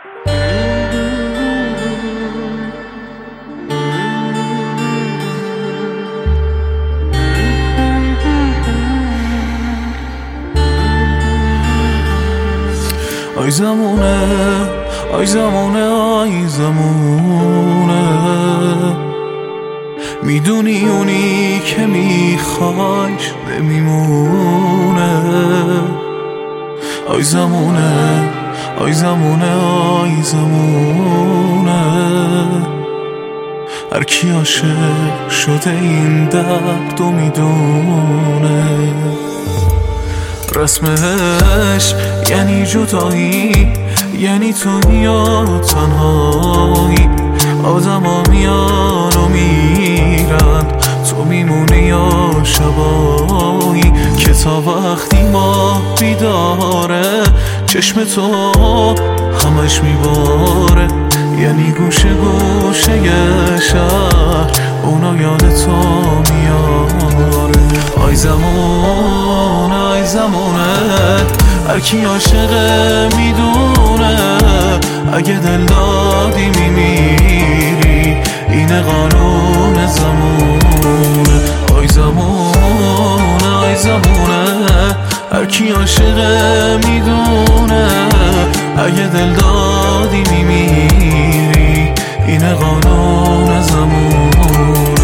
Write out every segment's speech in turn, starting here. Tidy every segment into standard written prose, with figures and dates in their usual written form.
آی زمونه آی زمونه آی زمونه، میدونی اونی که میخوایش نمیمونه. آی زمونه آی زمونه آی زمونه، هر کی عاشق شده این دردو میدونه. رسمش یعنی جدایی، یعنی تو یا تنهایی. آدما میان و میرن، تو میمونی یا شبایی که تا وقتی ما بیداره چشم تو همش میباره. یعنی گوشه گوشه شهر اونا یاد تو میاره. آی زمونه آی زمونه، هر کی عاشقه میدونه. اگه دل دادی میمیری، اینه قانون زمونه. آی زمونه آی زمونه، هر کی عاشقه میدونه. اگه دل دادی میمیری، اینه قانون زمونه.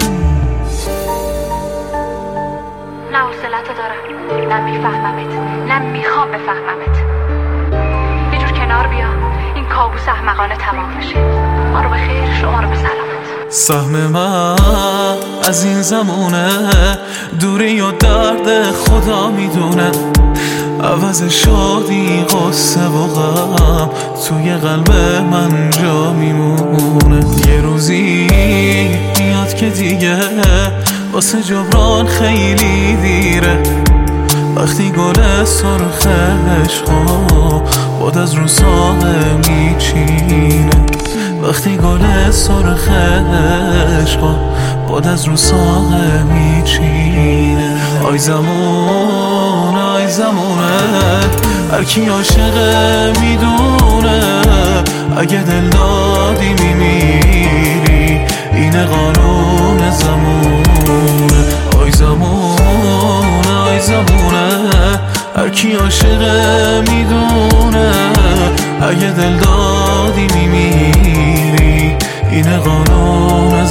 نه حوصله‌تو دارم، نه میفهممت، نه میخوام بفهممت. یه جور کنار بیا، این کابوس احمقانه تمام بشه. ما رو به خیر، شما رو به سلامت. سهم من از این زمونه، دوری و درد خدا میدونه. عوض شادی قصه و غم توی قلب من جا میمونه. یه روزی میاد که دیگه واسه جبران خیلی دیره. وقتی گل سرخ عشقا باد از رو ساقه میچینه. وقتی گل سرخ عشقا باد از رو ساقه میچینه. آی زمونه آی زمونه، هر کی عاشقه میدونه. اگه دل دادی میمیری، اینه قانون زمونه. آی زمونه آی زمونه، هر کی عاشقه میدونه. اگه دل دادی میمیری، اینه قانون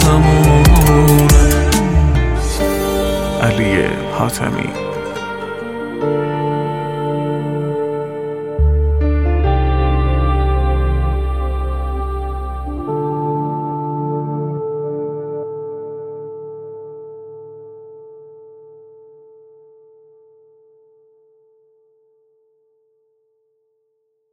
زمونه. علی حاتمی.